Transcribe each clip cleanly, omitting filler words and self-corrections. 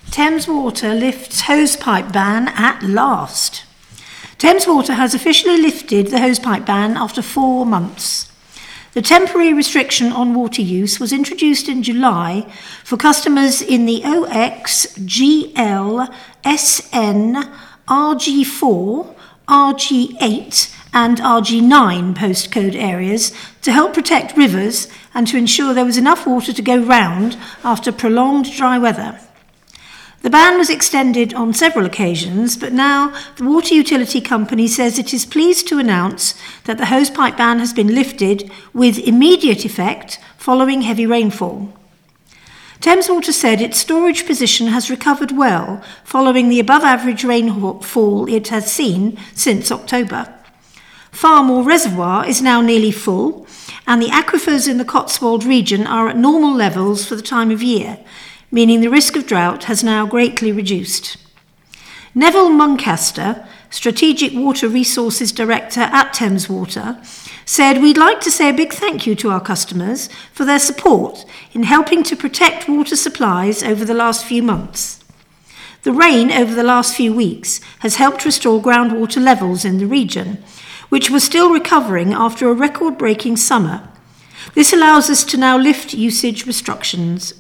Thames Water lifts hosepipe ban at last. Thames Water has officially lifted the hosepipe ban after 4 months. The temporary restriction on water use was introduced in July for customers in the OX, GL, SN, RG4, RG8 and RG9 postcode areas to help protect rivers and to ensure there was enough water to go round after prolonged dry weather. The ban was extended on several occasions, but now the water utility company says it is pleased to announce that the hosepipe ban has been lifted with immediate effect following heavy rainfall. Thames Water said its storage position has recovered well following the above-average rainfall it has seen since October. Farmore Reservoir is now nearly full, and the aquifers in the Cotswold region are at normal levels for the time of year, meaning the risk of drought has now greatly reduced. Neville Muncaster, Strategic Water Resources Director at Thames Water, said, "We'd like to say a big thank you to our customers for their support in helping to protect water supplies over the last few months. The rain over the last few weeks has helped restore groundwater levels in the region, which was still recovering after a record-breaking summer. This allows us to now lift usage restrictions.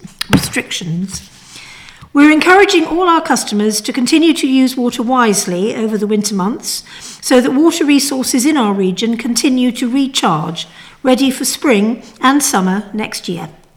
We're encouraging all our customers to continue to use water wisely over the winter months so that water resources in our region continue to recharge, ready for spring and summer next year."